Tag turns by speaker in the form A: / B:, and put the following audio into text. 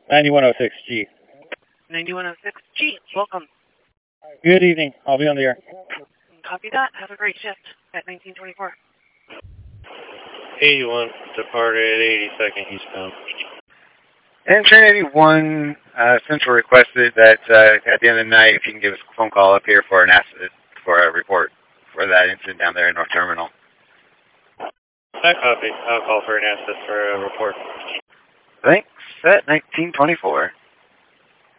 A: 9106G.
B: 9106G, welcome.
A: Good evening. I'll be on the air.
B: Copy that. Have a great shift at 1924.
C: 81, departed 82nd eastbound.
D: And Train 81, Central requested that at the end of the night, if you can give us a phone call up here for an asset, for a report for that incident down there in North Terminal.
C: I copy. I'll call for an asset for a report.
D: Thanks. At 1924.